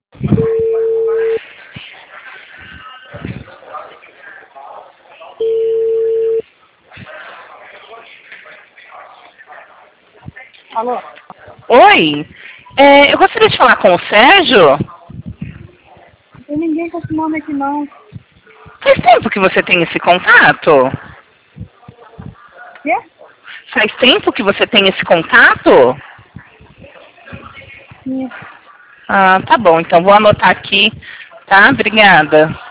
Alô? Oi, eu gostaria de falar com o Sérgio. Não tem ninguém com esse nome aqui, não. Faz tempo que você tem esse contato? Quê? Faz tempo que você tem esse contato? Sim. Ah, tá bom, então vou anotar aqui, tá? Obrigada.